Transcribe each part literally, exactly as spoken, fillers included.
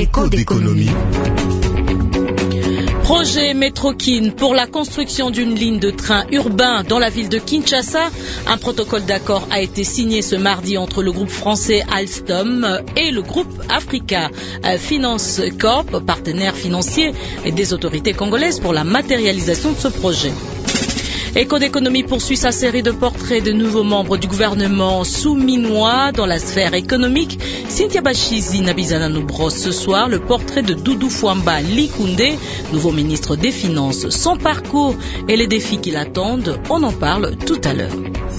Écho d'économie. Projet Métrokin pour la construction d'une ligne de train urbain dans la ville de Kinshasa. Un protocole d'accord a été signé ce mardi entre le groupe français Alstom et le groupe Africa Finance Corp, partenaire financier des autorités congolaises pour la matérialisation de ce projet. Écho d'économie poursuit sa série de portraits de nouveaux membres du gouvernement sous-minois dans la sphère économique. Cynthia Bachizi Nabizana nous brosse ce soir le portrait de Doudou Fwamba Likunde, nouveau ministre des Finances. Son parcours et les défis qui l'attendent, on en parle tout à l'heure.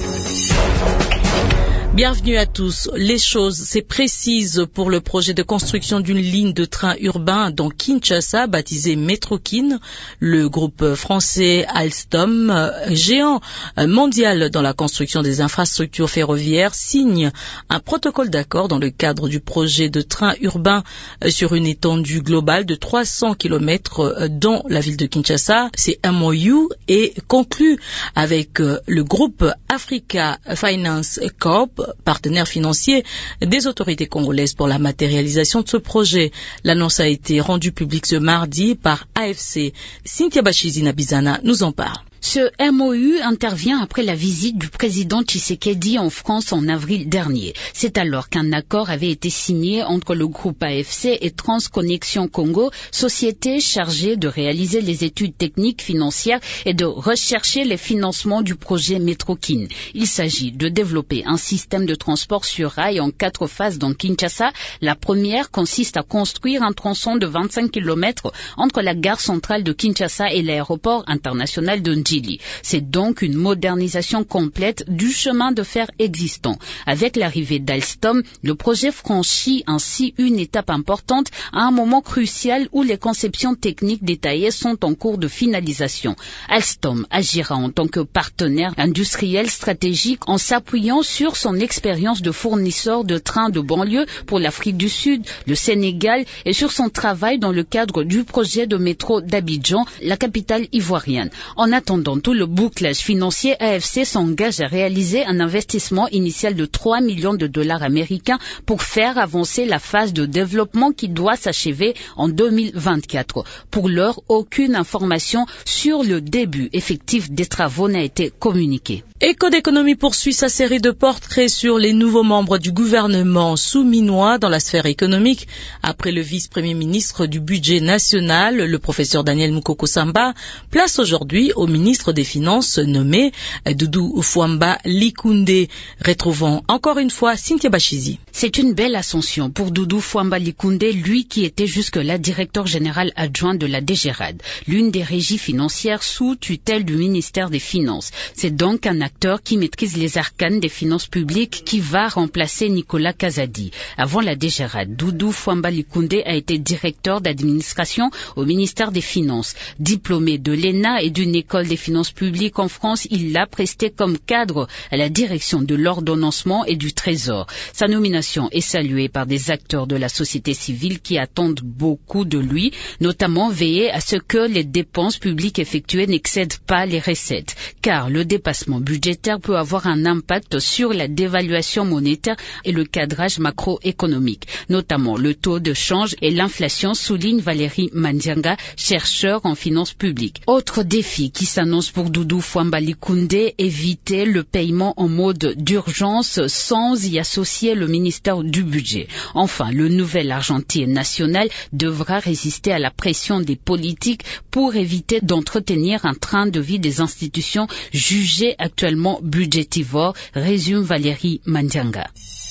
Bienvenue à tous. Les choses, c'est précise pour le projet de construction d'une ligne de train urbain dans Kinshasa, baptisé Métrokin. Le groupe français Alstom, géant mondial dans la construction des infrastructures ferroviaires, signe un protocole d'accord dans le cadre du projet de train urbain sur une étendue globale de trois cents kilomètres dans la ville de Kinshasa. C'est un M O U et conclu avec le groupe Africa Finance Corp, partenaire financier des autorités congolaises pour la matérialisation de ce projet. L'annonce a été rendue publique ce mardi par A F C. Cynthia Bachizi Nabizana nous en parle. Ce M O U intervient après la visite du président Tshisekedi en France en avril dernier. C'est alors qu'un accord avait été signé entre le groupe A F C et Transconnexion Congo, société chargée de réaliser les études techniques financières et de rechercher les financements du projet Métrokin. Il s'agit de développer un système de transport sur rail en quatre phases dans Kinshasa. La première consiste à construire un tronçon de vingt-cinq kilomètres entre la gare centrale de Kinshasa et l'aéroport international de Ndjili. C'est donc une modernisation complète du chemin de fer existant. Avec l'arrivée d'Alstom, le projet franchit ainsi une étape importante à un moment crucial où les conceptions techniques détaillées sont en cours de finalisation. Alstom agira en tant que partenaire industriel stratégique en s'appuyant sur son expérience de fournisseur de trains de banlieue pour l'Afrique du Sud, le Sénégal et sur son travail dans le cadre du projet de métro d'Abidjan, la capitale ivoirienne. En attendant Dans tout le bouclage financier, A F C s'engage à réaliser un investissement initial de trois millions de dollars américains pour faire avancer la phase de développement qui doit s'achever en deux mille vingt-quatre. Pour l'heure, aucune information sur le début effectif des travaux n'a été communiquée. Écho d'économie poursuit sa série de portraits sur les nouveaux membres du gouvernement sous-minois dans la sphère économique. Après le vice-premier ministre du budget national, le professeur Daniel Mukoko Samba, place aujourd'hui au ministre des Finances nommé Doudou Fwamba Likunde. Retrouvons encore une fois Cynthia Bachizi. C'est une belle ascension pour Doudou Fwamba Likunde, lui qui était jusque-là directeur général adjoint de la D G R A D, l'une des régies financières sous tutelle du ministère des Finances. C'est donc un acteur qui maîtrise les arcanes des finances publiques qui va remplacer Nicolas Kazadi. Avant la D G R A D, Doudou Fwamba Likunde a été directeur d'administration au ministère des Finances. Diplômé de l'E N A et d'une école des finances publiques en France, il l'a presté comme cadre à la direction de l'ordonnancement et du Trésor. Sa nomination est saluée par des acteurs de la société civile qui attendent beaucoup de lui, notamment veiller à ce que les dépenses publiques effectuées n'excèdent pas les recettes, car le dépassement budgétaire peut avoir un impact sur la dévaluation monétaire et le cadrage macroéconomique, notamment le taux de change et l'inflation, souligne Valérie Mandianga, chercheur en finances publiques. Autre défi qui s'annonce pour Doudou Fwamba Likunde, éviter le paiement en mode d'urgence sans y associer le ministère du budget. Enfin, le nouvel argentier national devra résister à la pression des politiques pour éviter d'entretenir un train de vie des institutions jugées actuellement budgétivores, résume Valérie Mandianga.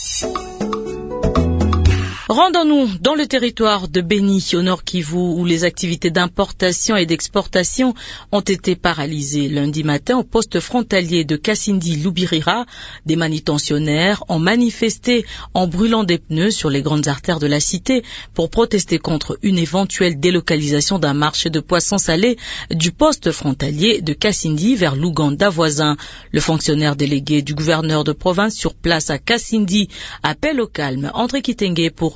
Rendons-nous dans le territoire de Béni, au Nord Kivu, où les activités d'importation et d'exportation ont été paralysées. Lundi matin, au poste frontalier de Kassindi-Loubirira, des manutentionnaires ont manifesté en brûlant des pneus sur les grandes artères de la cité pour protester contre une éventuelle délocalisation d'un marché de poissons salés du poste frontalier de Kassindi vers l'Ouganda voisin. Le fonctionnaire délégué du gouverneur de province sur place à Kassindi appelle au calme. André Kitenge pour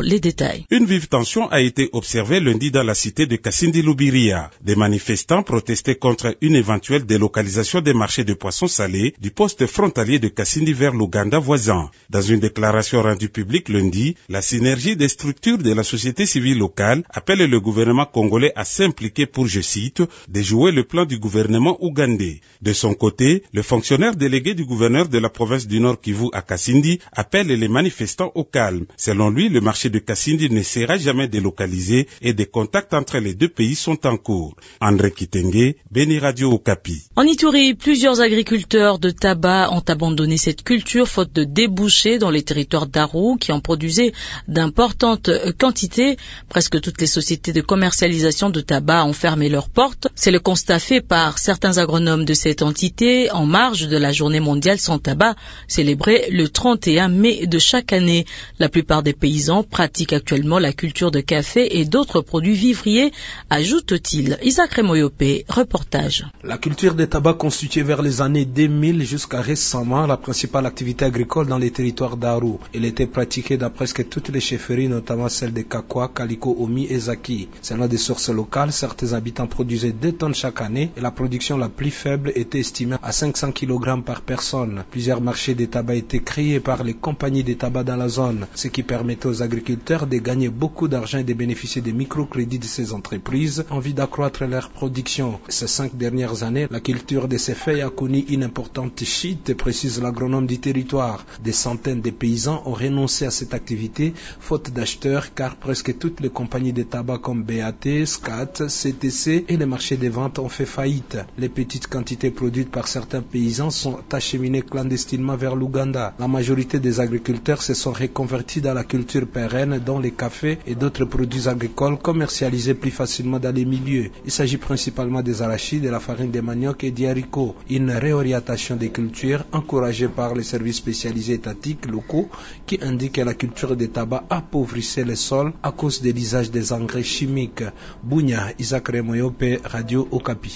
les détails. Une vive tension a été observée lundi dans la cité de Kasindi-Lubiria. Des manifestants protestaient contre une éventuelle délocalisation des marchés de poissons salés du poste frontalier de Kasindi vers l'Ouganda voisin. Dans une déclaration rendue publique lundi, la synergie des structures de la société civile locale appelle le gouvernement congolais à s'impliquer pour, je cite, déjouer le plan du gouvernement ougandais. De son côté, le fonctionnaire délégué du gouverneur de la province du Nord Kivu à Kasindi appelle les manifestants au calme. Selon lui, le marché de Kasindi ne sera jamais délocalisé et des contacts entre les deux pays sont en cours. André Kitenge, Beni Radio Okapi. En Ituri, plusieurs agriculteurs de tabac ont abandonné cette culture faute de débouchés dans les territoires d'Aru qui en produisaient d'importantes quantités. Presque toutes les sociétés de commercialisation de tabac ont fermé leurs portes. C'est le constat fait par certains agronomes de cette entité en marge de la journée mondiale sans tabac, célébrée le trente et un mai de chaque année. La plupart des paysans pratiquent actuellement la culture de café et d'autres produits vivriers, ajoute-t-il. Isaac Remoyopé, reportage. La culture de tabac constituait vers les années deux mille jusqu'à récemment la principale activité agricole dans les territoires d'Aru. Elle était pratiquée dans presque toutes les chefferies, notamment celles de Kakwa, Kaliko, Omi et Zaki. Selon des sources locales, certains habitants produisaient deux tonnes chaque année et la production la plus faible était estimée à cinq cents kilogrammes par personne. Plusieurs marchés de tabac étaient créés par les compagnies de tabac dans la zone, ce qui permettait aux agriculteurs de gagner beaucoup d'argent et de bénéficier des microcrédits de ces entreprises en vue d'accroître leur production. Ces cinq dernières années, la culture de ces feuilles a connu une importante chute, précise l'agronome du territoire. Des centaines de paysans ont renoncé à cette activité, faute d'acheteurs, car presque toutes les compagnies de tabac comme B A T, S C A T, C T C et les marchés de vente ont fait faillite. Les petites quantités produites par certains paysans sont acheminées clandestinement vers l'Ouganda. La majorité des agriculteurs se sont reconvertis dans la culture pérenne, dont les cafés et d'autres produits agricoles commercialisés plus facilement dans les milieux. Il s'agit principalement des arachides, de la farine de manioc et des haricots. Une réorientation des cultures encouragée par les services spécialisés étatiques locaux qui indiquent que la culture des tabac appauvrissait les sols à cause de l'usage des engrais chimiques. Bounia, Isaac Remoyope, Radio Okapi.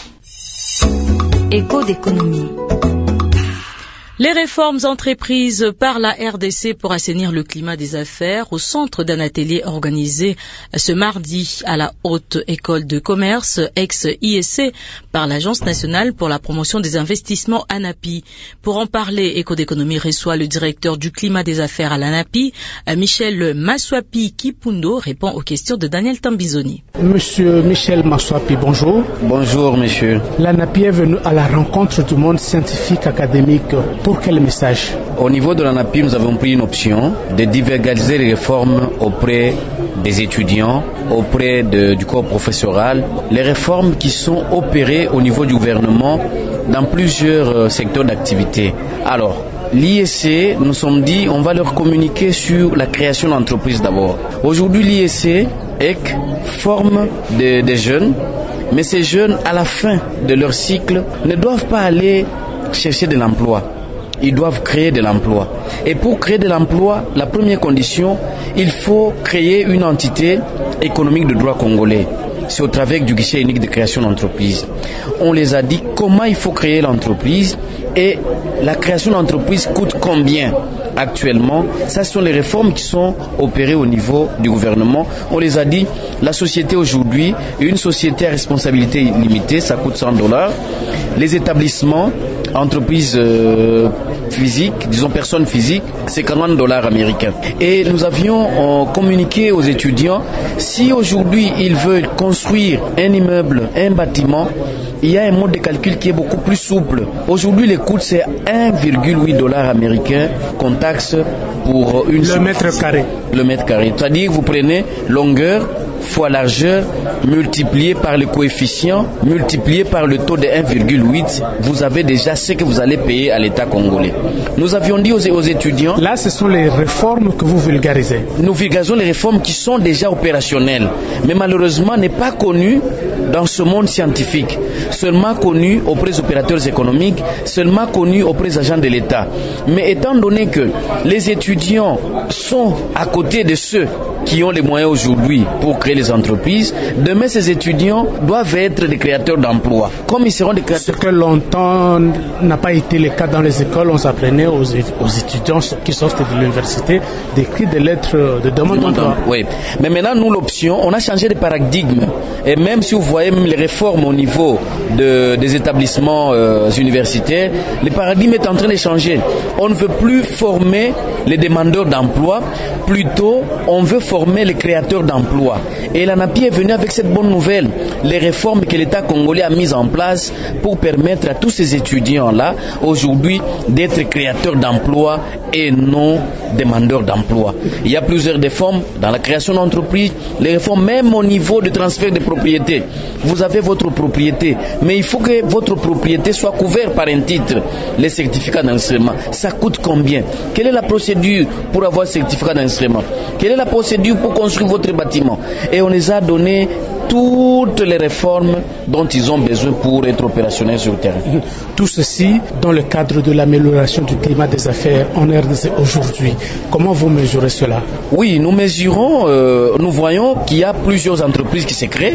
Écho d'économie. Les réformes entreprises par la R D C pour assainir le climat des affaires au centre d'un atelier organisé ce mardi à la Haute École de Commerce, ex-I S C, par l'Agence nationale pour la promotion des investissements ANAPI. Pour en parler, Écho d'économie reçoit le directeur du climat des affaires à l'ANAPI, Michel Maswapi Kipundo, répond aux questions de Daniel Tambizoni. Monsieur Michel Maswapi, bonjour. Bonjour, monsieur. L'ANAPI est venu à la rencontre du monde scientifique académique. Pour quel message? Au niveau de l'ANAPI, nous avons pris une option de divulgariser les réformes auprès des étudiants, auprès de, du corps professoral, les réformes qui sont opérées au niveau du gouvernement dans plusieurs secteurs d'activité. Alors, l'I S C, nous sommes dit, on va leur communiquer sur la création d'entreprises d'abord. Aujourd'hui, l'I S C, E C, forme des, des jeunes, mais ces jeunes, à la fin de leur cycle, ne doivent pas aller chercher de l'emploi. Ils doivent créer de l'emploi. Et pour créer de l'emploi, la première condition, il faut créer une entité économique de droit congolais. C'est au travers du guichet unique de création d'entreprise. On les a dit comment il faut créer l'entreprise et la création d'entreprise coûte combien actuellement. Ça, ce sont les réformes qui sont opérées au niveau du gouvernement. On les a dit, la société aujourd'hui, une société à responsabilité limitée, ça coûte cent dollars. Les établissements, entreprises euh, physiques, disons personnes physiques, c'est quarante dollars américains. Et nous avions euh, communiqué aux étudiants, si aujourd'hui ils veulent construire un immeuble, un bâtiment, il y a un mode de calcul qui est beaucoup plus souple. Aujourd'hui, les coûts, c'est un virgule huit dollars américains qu'on taxe pour une... Le mètre carré. Le mètre carré. C'est-à-dire que vous prenez longueur fois largeur, multiplié par le coefficient, multiplié par le taux de un virgule huit, vous avez déjà ce que vous allez payer à l'État congolais. Nous avions dit aux, aux étudiants... Là, ce sont les réformes que vous vulgarisez. Nous vulgarisons les réformes qui sont déjà opérationnelles, mais malheureusement n'est pas connues dans ce monde scientifique, seulement connues auprès des opérateurs économiques, seulement connues auprès des agents de l'État. Mais étant donné que les étudiants sont à côté de ceux qui ont les moyens aujourd'hui pour créer créer les entreprises. Demain, ces étudiants doivent être des créateurs d'emplois. Comme ils seront des créateurs... Ce que longtemps n'a pas été le cas dans les écoles, on apprenait aux, aux étudiants qui sortent de l'université d'écrire des lettres de demande d'emploi. Oui, mais maintenant, nous, l'option, on a changé de paradigme. Et même si vous voyez même les réformes au niveau de, des établissements euh, universitaires, le paradigme est en train de changer. On ne veut plus former les demandeurs d'emploi, plutôt on veut former les créateurs d'emplois. Et l'ANAPI est venu avec cette bonne nouvelle, les réformes que l'État congolais a mises en place pour permettre à tous ces étudiants-là, aujourd'hui, d'être créateurs d'emplois et non demandeurs d'emploi. Il y a plusieurs réformes dans la création d'entreprises, les réformes même au niveau du transfert de propriété. Vous avez votre propriété, mais il faut que votre propriété soit couverte par un titre, les certificats d'enregistrement. Ça coûte combien? Quelle est la procédure pour avoir certificat d'enregistrement? Quelle est la procédure pour construire votre bâtiment? Et on les a donné toutes les réformes dont ils ont besoin pour être opérationnels sur le terrain. Tout ceci dans le cadre de l'amélioration du climat des affaires en R D C aujourd'hui. Comment vous mesurez cela? Oui, nous mesurons, euh, nous voyons qu'il y a plusieurs entreprises qui se créent.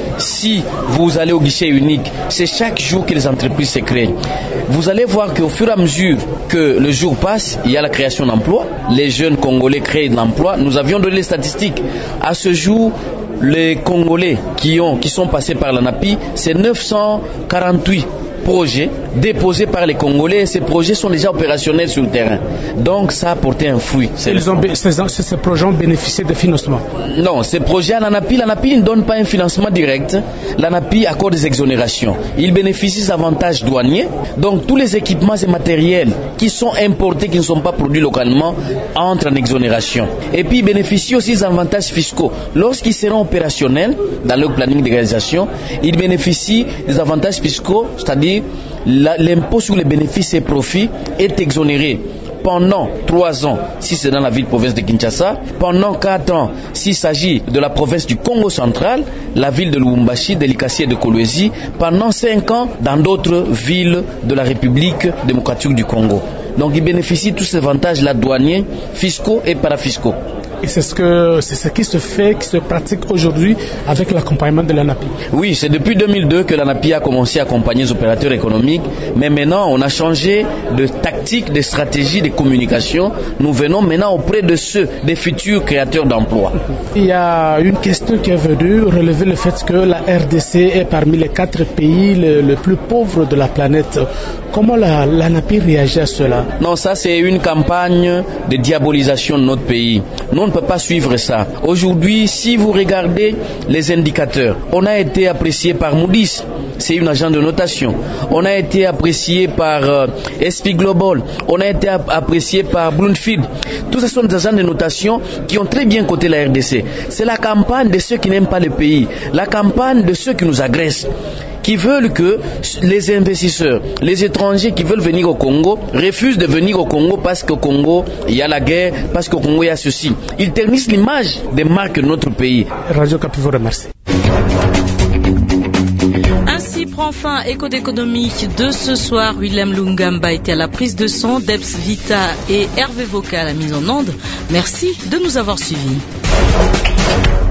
Si vous allez au guichet unique, c'est chaque jour que les entreprises se créent. Vous allez voir qu'au fur et à mesure que le jour passe, il y a la création d'emplois. Les jeunes Congolais créent de l'emploi. Nous avions donné les statistiques. À ce jour, les Congolais qui, ont, qui sont passés par l'ANAPI, c'est neuf cent quarante-huit projets déposés par les Congolais et ces projets sont déjà opérationnels sur le terrain. Donc ça a porté un fruit. Ils ont, ces, ces projets ont bénéficié de financement? Non, ces projets à l'ANAPI, l'ANAPI ne donne pas un financement direct. L'ANAPI accorde des exonérations. Il bénéficie des avantages douaniers. Donc tous les équipements et matériels qui sont importés, qui ne sont pas produits localement, entrent en exonération. Et puis ils bénéficient aussi des avantages fiscaux. Lorsqu'ils seront opérationnels dans leur planning de réalisation, ils bénéficient des avantages fiscaux, c'est-à-dire l'impôt sur les bénéfices et profits est exonéré pendant trois ans si c'est dans la ville-province de Kinshasa, pendant quatre ans s'il s'agit de la province du Congo central, la ville de Lubumbashi, de Likasi et de Kolwezi, pendant cinq ans dans d'autres villes de la République démocratique du Congo. Donc ils bénéficient de tous ces avantages-là douaniers, fiscaux et parafiscaux. Et c'est ce, que, c'est ce qui se fait, qui se pratique aujourd'hui avec l'accompagnement de l'ANAPI. Oui, c'est depuis deux mille deux que l'ANAPI a commencé à accompagner les opérateurs économiques, mais maintenant on a changé de tactique, de stratégie, de communication. Nous venons maintenant auprès de ceux, des futurs créateurs d'emplois. Il y a une question qui est venue relever le fait que la R D C est parmi les quatre pays les, les plus pauvres de la planète. Comment la, l'ANAPI réagit à cela? Non, ça c'est une campagne de diabolisation de notre pays. Nous, on ne peut pas suivre ça. Aujourd'hui, si vous regardez les indicateurs, on a été apprécié par Moody's, c'est une agence de notation. On a été apprécié par euh, S P Global. On a été apprécié par Bloomfield. Tous ces sont des agences de notation qui ont très bien coté la R D C. C'est la campagne de ceux qui n'aiment pas le pays, la campagne de ceux qui nous agressent, qui veulent que les investisseurs, les étrangers qui veulent venir au Congo refusent de venir au Congo parce qu'au Congo il y a la guerre, parce qu'au Congo il y a ceci. Ils ternissent l'image des marques de notre pays. Radio Kapi vous remercie. Ainsi prend fin Écho d'économie de ce soir. Willem Lungamba était à la prise de son, Debs Vita et Hervé Vocal à la mise en onde. Merci de nous avoir suivis.